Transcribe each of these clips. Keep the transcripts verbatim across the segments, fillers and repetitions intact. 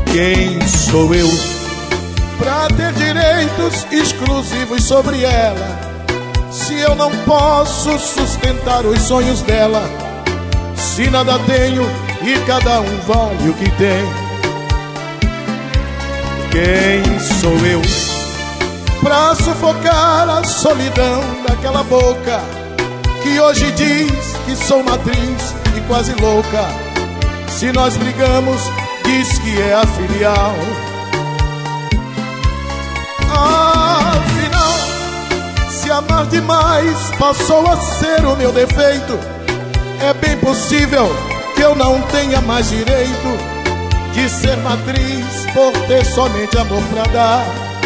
Quem sou eu pra ter direitos exclusivos sobre ela, se eu não posso sustentar os sonhos dela? Se nada tenho e cada um vale o que tem. Quem sou eu pra sufocar a solidão daquela boca que hoje diz que sou matriz e quase louca? Se nós brigamos, diz que é a filial. Afinal, se amar demais passou a ser o meu defeito, é bem possível que eu não tenha mais direito de ser matriz por ter somente amor pra dar.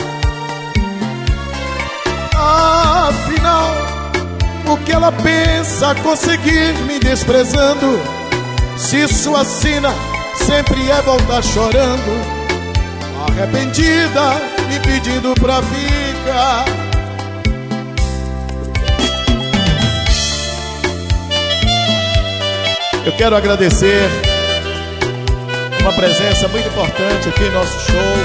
Afinal, o que ela pensa conseguir me desprezando, se sua sina sempre é voltar chorando, arrependida, me pedindo pra ficar. Eu quero agradecer uma presença muito importante aqui em nosso show,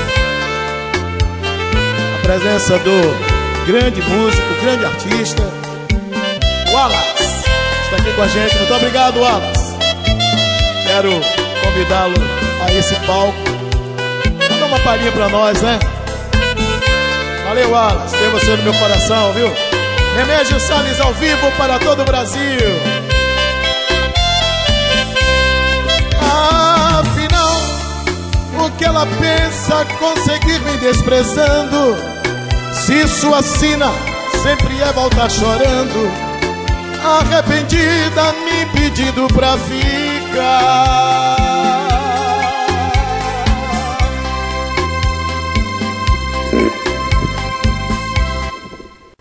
a presença do grande músico, grande artista Wallace, está aqui com a gente. Muito obrigado, Wallace. Quero convidá-lo a esse palco. Dá uma palhinha pra nós, né? Valeu, Wallace, tem você no meu coração, viu? Remédio Salles ao vivo para todo o Brasil. Afinal, o que ela pensa conseguir me desprezando, se sua sina sempre é voltar chorando, arrependida, me pedindo pra ficar.